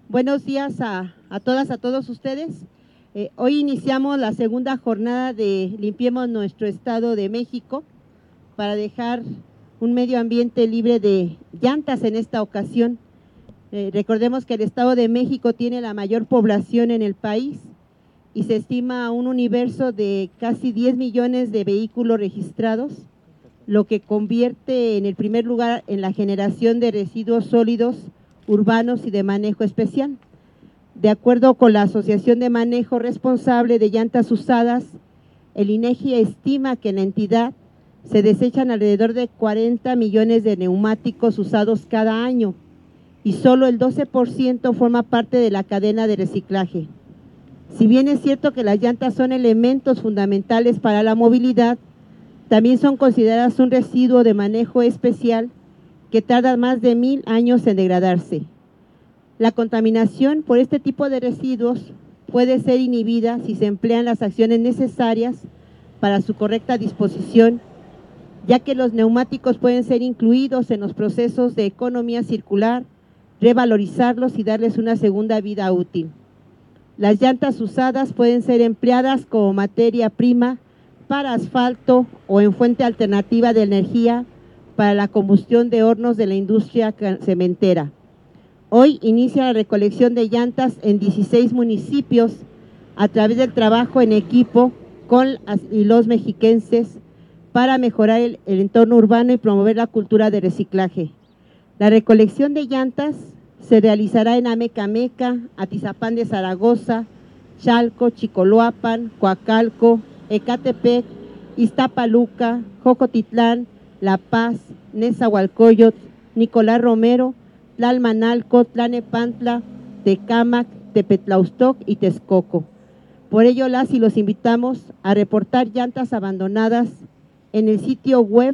Buenos días a todas, a todos ustedes. Hoy iniciamos la segunda jornada de Limpiemos nuestro Estado de México para dejar un medio ambiente libre de llantas en esta ocasión. Recordemos que el Estado de México tiene la mayor población en el país y se estima un universo de casi 10 millones de vehículos registrados, lo que convierte en el primer lugar en la generación de residuos sólidos urbanos y de manejo especial. De acuerdo con la Asociación de Manejo Responsable de Llantas Usadas, el INEGI estima que en la entidad se desechan alrededor de 40 millones de neumáticos usados cada año y solo el 12% forma parte de la cadena de reciclaje. Si bien es cierto que las llantas son elementos fundamentales para la movilidad, también son consideradas un residuo de manejo especial que tarda más de 1000 años en degradarse. La contaminación por este tipo de residuos puede ser inhibida si se emplean las acciones necesarias para su correcta disposición, ya que los neumáticos pueden ser incluidos en los procesos de economía circular, revalorizarlos y darles una segunda vida útil. Las llantas usadas pueden ser empleadas como materia prima para asfalto o en fuente alternativa de energía para la combustión de hornos de la industria cementera. Hoy inicia la recolección de llantas en 16 municipios a través del trabajo en equipo con y los mexiquenses para mejorar el entorno urbano y promover la cultura de reciclaje. La recolección de llantas se realizará en Amecameca, Atizapán de Zaragoza, Chalco, Chicoloapan, Coacalco, Ecatepec, Iztapaluca, Jocotitlán, La Paz, Nezahualcóyotl, Nicolás Romero, Tlalmanalco, Tlanepantla, Tecámac, Tepetlaustoc y Texcoco. Por ello, las y los invitamos a reportar llantas abandonadas en el sitio web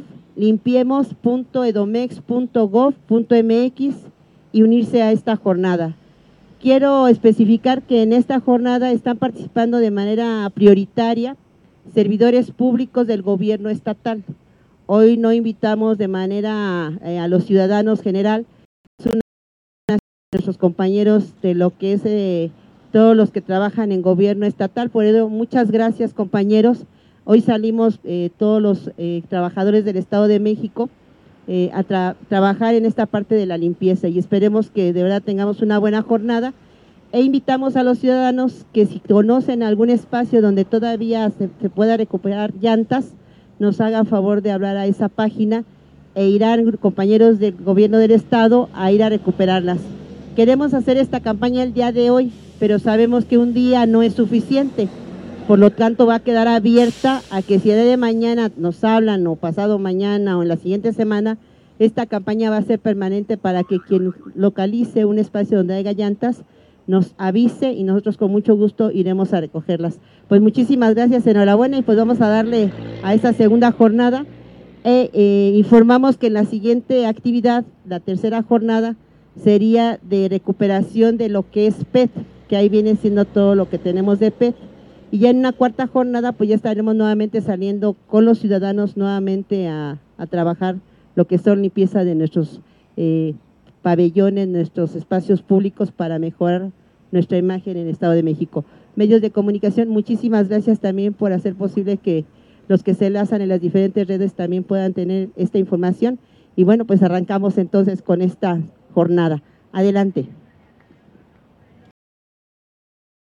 limpiemos.edomex.gov.mx y unirse a esta jornada. Quiero especificar que en esta jornada están participando de manera prioritaria servidores públicos del gobierno estatal. Hoy no invitamos de manera a los ciudadanos general, nuestros compañeros de lo que es todos los que trabajan en gobierno estatal. Por ello, muchas gracias, compañeros. Hoy salimos todos los trabajadores del Estado de México a trabajar en esta parte de la limpieza y esperemos que de verdad tengamos una buena jornada. E invitamos a los ciudadanos que si conocen algún espacio donde todavía se pueda recuperar llantas, nos hagan favor de hablar a esa página e irán compañeros del gobierno del estado a ir a recuperarlas. Queremos hacer esta campaña el día de hoy, pero sabemos que un día no es suficiente, por lo tanto va a quedar abierta a que si el día de mañana nos hablan o pasado mañana o en la siguiente semana, esta campaña va a ser permanente para que quien localice un espacio donde haya llantas nos avise y nosotros con mucho gusto iremos a recogerlas. Pues muchísimas gracias, enhorabuena y pues vamos a darle a esta segunda jornada. Informamos que en la siguiente actividad, la tercera jornada, sería de recuperación de lo que es PET, que ahí viene siendo todo lo que tenemos de PET. Y ya en una cuarta jornada, pues ya estaremos nuevamente saliendo con los ciudadanos nuevamente a trabajar lo que son limpieza de nuestros pabellones, nuestros espacios públicos para mejorar nuestra imagen en el Estado de México. Medios de comunicación, muchísimas gracias también por hacer posible que los que se enlazan en las diferentes redes también puedan tener esta información. Y bueno, pues arrancamos entonces con esta jornada. Adelante.